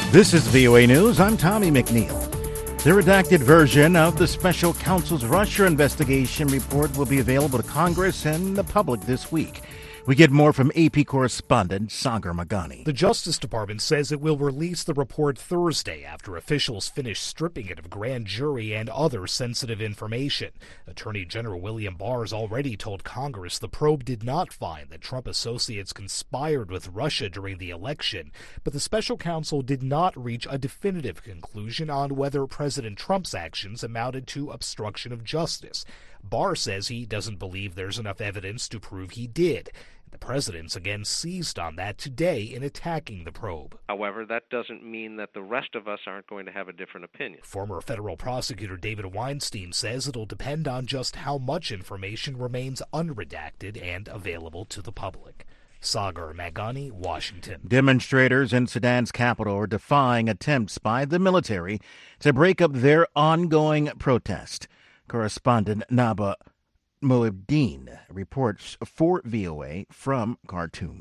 This is VOA News. I'm Tommy McNeil. The redacted version of the special counsel's Russia investigation report will be available to Congress and the public this week. We get more from AP correspondent Sagar Magani. The Justice Department says it will release the report Thursday after officials finish stripping it of grand jury and other sensitive information. Attorney General William Barr has already told Congress the probe did not find that Trump associates conspired with Russia during the election, but the special counsel did not reach a definitive conclusion on whether President Trump's actions amounted to obstruction of justice. Barr says he doesn't believe there's enough evidence to prove he did. The president's again seized on that today in attacking the probe. However, that doesn't mean that the rest of us aren't going to have a different opinion. Former federal prosecutor David Weinstein says it'll depend on just how much information remains unredacted and available to the public. Sagar Magani, Washington. Demonstrators in Sudan's capital are defying attempts by the military to break up their ongoing protest. Correspondent Naba Moeddin reports for VOA from Khartoum.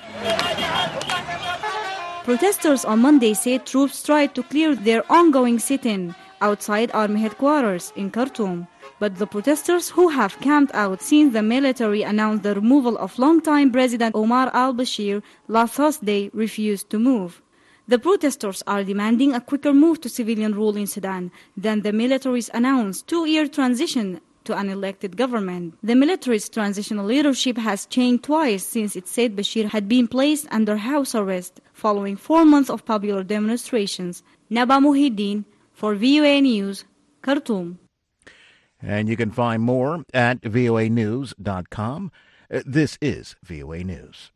Protesters on Monday said troops tried to clear their ongoing sit-in outside army headquarters in Khartoum. But the protesters who have camped out since the military announced the removal of longtime President Omar al-Bashir last Thursday refused to move. The protesters are demanding a quicker move to civilian rule in Sudan than the military's announced two-year transition to an elected government. The military's transitional leadership has changed twice since it said Bashir had been placed under house arrest following 4 months of popular demonstrations. Naba Muhyiddin for VOA News, Khartoum. And you can find more at voanews.com. This is VOA News.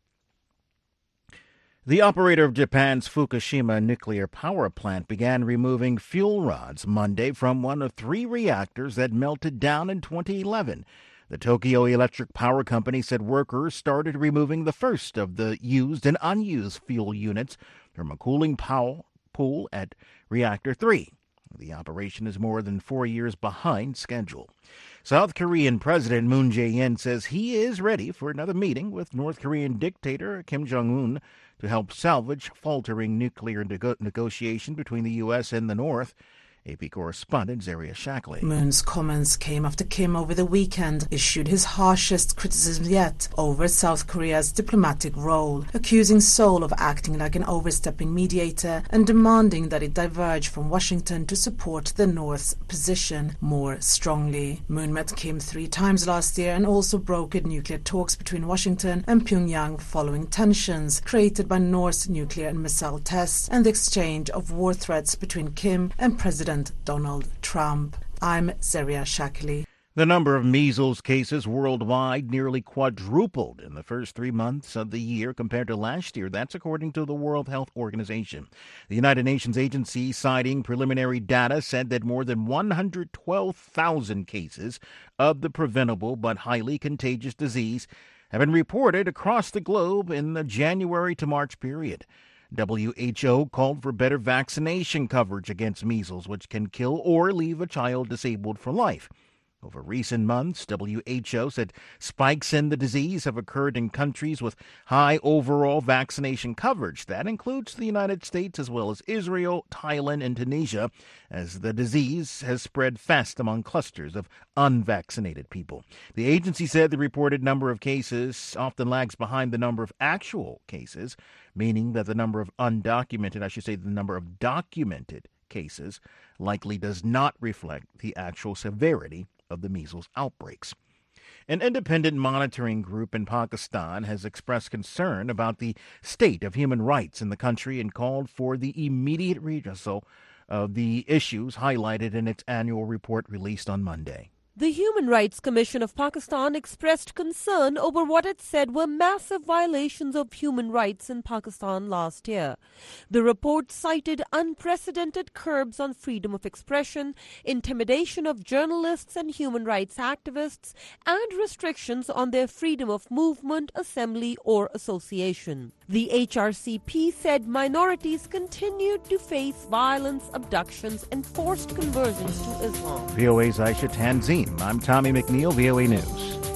The operator of Japan's Fukushima nuclear power plant began removing fuel rods Monday from one of 3 reactors that melted down in 2011. The Tokyo Electric Power Company said workers started removing the first of the used and unused fuel units from a cooling pool at Reactor 3. The operation is more than 4 years behind schedule. South Korean President Moon Jae-in says he is ready for another meeting with North Korean dictator Kim Jong-un to help salvage faltering nuclear negotiation between the U.S. and the North. AP correspondent Zaria Shackley. Moon's comments came after Kim over the weekend issued his harshest criticism yet over South Korea's diplomatic role, accusing Seoul of acting like an overstepping mediator and demanding that it diverge from Washington to support the North's position more strongly. Moon met Kim 3 times last year and also brokered nuclear talks between Washington and Pyongyang following tensions created by North's nuclear and missile tests and the exchange of war threats between Kim and President Donald Trump. I'm Zaria Shackley. The number of measles cases worldwide nearly quadrupled in the first 3 months of the year compared to last year. That's according to the World Health Organization. The United Nations agency, citing preliminary data, said that more than 112,000 cases of the preventable but highly contagious disease have been reported across the globe in the January to March period. WHO called for better vaccination coverage against measles, which can kill or leave a child disabled for life. Over recent months, WHO said spikes in the disease have occurred in countries with high overall vaccination coverage. That includes the United States as well as Israel, Thailand, and Tunisia, as the disease has spread fast among clusters of unvaccinated people. The agency said the reported number of cases often lags behind the number of actual cases, meaning that the number of the number of documented cases likely does not reflect the actual severity of the measles outbreaks. An independent monitoring group in Pakistan has expressed concern about the state of human rights in the country and called for the immediate redressal of the issues highlighted in its annual report released on Monday. The Human Rights Commission of Pakistan expressed concern over what it said were massive violations of human rights in Pakistan last year. The report cited unprecedented curbs on freedom of expression, intimidation of journalists and human rights activists, and restrictions on their freedom of movement, assembly, or association. The HRCP said minorities continued to face violence, abductions, and forced conversions to Islam. VOA's Aisha Tanzim. I'm Tommy McNeil, VOA News.